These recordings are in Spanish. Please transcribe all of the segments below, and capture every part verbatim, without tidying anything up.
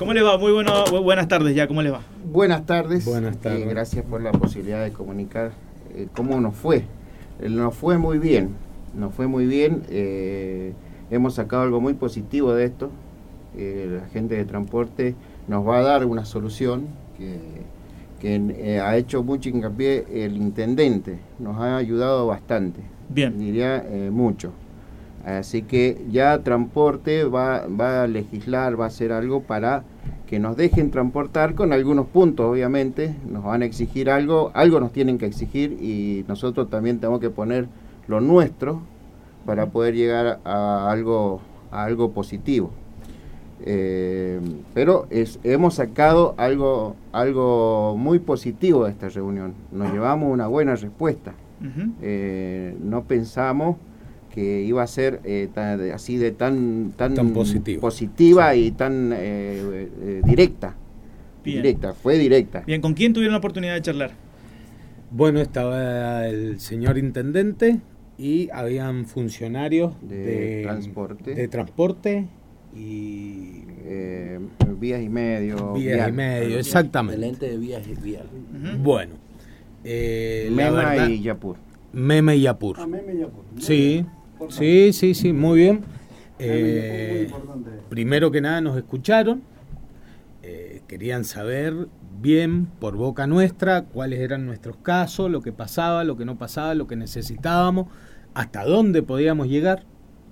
¿Cómo les va? Muy bueno, buenas tardes ya, ¿cómo les va? Buenas tardes. Buenas tardes. Eh, gracias por la posibilidad de comunicar eh, cómo nos fue. Eh, nos fue muy bien, nos fue muy bien. Eh, hemos sacado algo muy positivo de esto. Eh, la gente de transporte nos va a dar una solución que, que eh, ha hecho mucho hincapié el intendente. Nos ha ayudado bastante. Bien. Diría eh, mucho. Así que ya transporte va, va a legislar, va a hacer algo para que nos dejen transportar con algunos puntos, obviamente. Nos van a exigir algo, algo nos tienen que exigir y nosotros también tenemos que poner lo nuestro para poder llegar a algo, a algo positivo. Eh, pero es, hemos sacado algo, algo muy positivo de esta reunión. Nos llevamos una buena respuesta. Uh-huh. Eh, no pensamos que iba a ser eh, tan, así de tan tan, tan positiva sí. y tan eh, eh, directa. Bien. Directa, fue directa. Bien, ¿con quién tuvieron la oportunidad de charlar? Bueno, estaba el señor intendente y habían funcionarios de, de transporte, de transporte y eh, vías y medio. Vías vial. y medio, exactamente. El ente de vías y vial. Uh-huh. Bueno, eh, Mema la verdad, y Yapur. Meme y Yapur. Ah, Meme y Yapur. Sí. Sí, sí, sí, muy bien. Eh, primero que nada nos escucharon, eh, querían saber bien por boca nuestra cuáles eran nuestros casos, lo que pasaba, lo que no pasaba, lo que necesitábamos, hasta dónde podíamos llegar.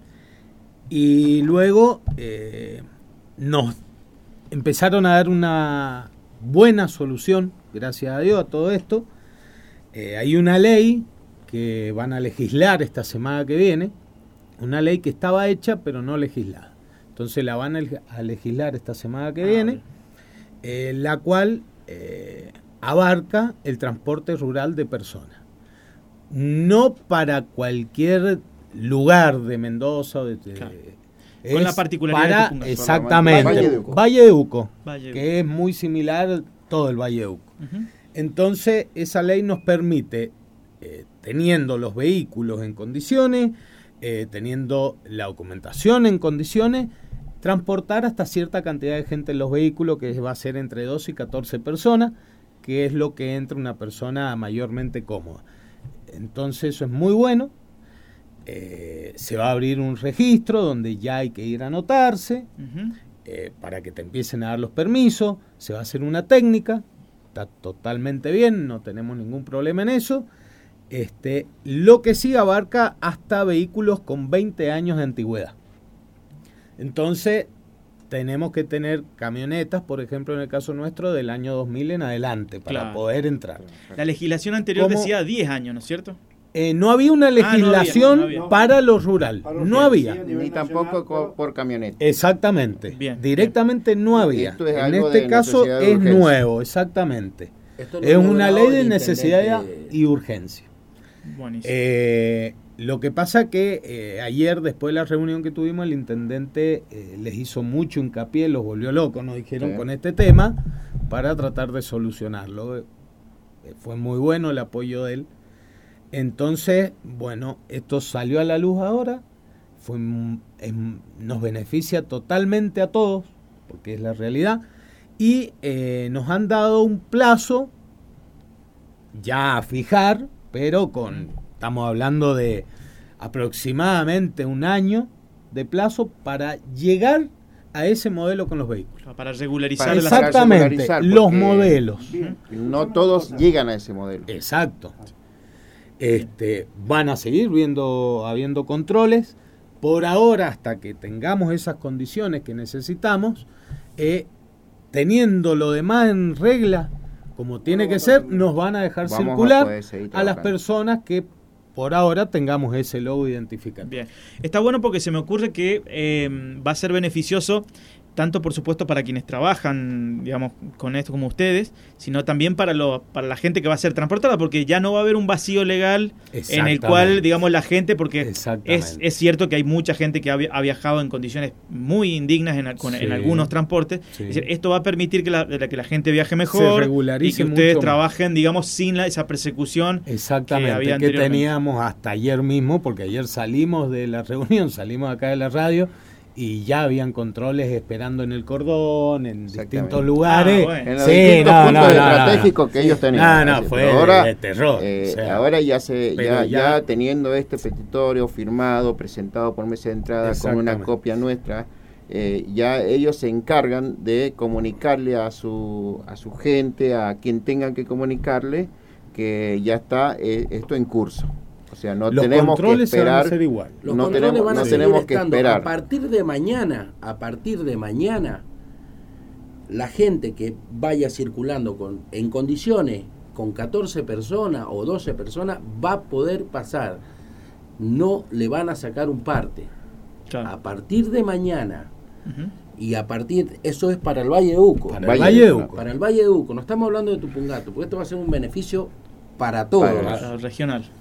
Y luego eh, nos empezaron a dar una buena solución, gracias a Dios, a todo esto. Eh, hay una ley que van a legislar esta semana que viene, una ley que estaba hecha pero no legislada. Entonces la van a legislar esta semana que viene, eh, la cual eh, abarca el transporte rural de personas. No para cualquier lugar de Mendoza, de, de, claro. Con la particularidad para, de Tucumán. Exactamente, Valle de Uco, Valle de Uco Valle de que es muy similar a todo el Valle de Uco. Uh-huh. Entonces esa ley nos permite, eh, teniendo los vehículos en condiciones, eh, teniendo la documentación en condiciones, transportar hasta cierta cantidad de gente en los vehículos, que va a ser entre doce y catorce personas, que es lo que entra una persona mayormente cómoda. Entonces eso es muy bueno. Eh, se va a abrir un registro donde ya hay que ir a anotarse, uh-huh. eh, para que te empiecen a dar los permisos. Se va a hacer una técnica, está totalmente bien, no tenemos ningún problema en eso. Este, lo que sí abarca hasta vehículos con veinte años de antigüedad. Entonces tenemos que tener camionetas, por ejemplo en el caso nuestro, del año dos mil en adelante para claro. poder entrar. La legislación anterior ¿Cómo? Decía diez años, ¿no es cierto? Eh, no había una legislación ah, no había, no había. para lo rural, para no había. Ni tampoco por, por camioneta. Exactamente, bien, directamente bien. no había. Esto es en algo este de caso es urgencia. nuevo, exactamente. Esto es una ley de necesidad y urgencia. Eh, lo que pasa que eh, ayer, después de la reunión que tuvimos, el intendente eh, les hizo mucho hincapié, los volvió locos, nos dijeron sí. con este tema, para tratar de solucionarlo. Eh, fue muy bueno el apoyo de él. Entonces, bueno, esto salió a la luz ahora, fue, es, nos beneficia totalmente a todos, porque es la realidad, y eh, nos han dado un plazo ya a fijar, pero con, estamos hablando de aproximadamente un año de plazo para llegar a ese modelo con los vehículos. Para regularizar. Para exactamente, regularizar los modelos. Bien. No todos llegan a ese modelo. Exacto. Este, van a seguir viendo, habiendo controles. Por ahora, hasta que tengamos esas condiciones que necesitamos, eh, teniendo lo demás en regla, como tiene que ser, nos van a dejar Vamos circular a, a las personas que por ahora tengamos ese logo identificado. Bien, está bueno porque se me ocurre que eh, va a ser beneficioso tanto por supuesto para quienes trabajan, digamos, con esto como ustedes, sino también para lo, para la gente que va a ser transportada, porque ya no va a haber un vacío legal en el cual, digamos, la gente, porque es, es cierto que hay mucha gente que ha, ha viajado en condiciones muy indignas en, con, sí. en algunos transportes. Sí. Es decir, esto va a permitir que la, que la gente viaje mejor y que ustedes trabajen, digamos, sin la, esa persecución Exactamente, que, había que teníamos hasta ayer mismo, porque ayer salimos de la reunión, salimos acá de la radio, y ya habían controles esperando en el cordón, en distintos lugares. Ah, bueno. En los Sí, distintos no, puntos no, no, estratégicos no. que ellos tenían. No, no, Así, fue pero ahora, de terror. eh, o sea, ahora ya se ya, pero ya, ya- teniendo este petitorio firmado, presentado por mesa de entrada con una Exactamente. copia nuestra, eh, ya ellos se encargan de comunicarle a su a su gente, a quien tengan que comunicarle, que ya está eh, esto en curso. O sea, no los tenemos que controles se van a esperar. hacer igual. Los No controles tenemos- van a no seguir tenemos que estando. esperar. A partir de mañana, a partir de mañana, la gente que vaya circulando con, en condiciones con catorce personas o doce personas va a poder pasar. No le van a sacar un parte. Claro. A partir de mañana, Ujú. y a partir, eso es para el Valle de Uco. Para Valle el Valle de de Uco. Uco. Para el Valle de Uco. No estamos hablando de Tupungato, porque esto va a ser un beneficio para todos. Para- Claro, regional.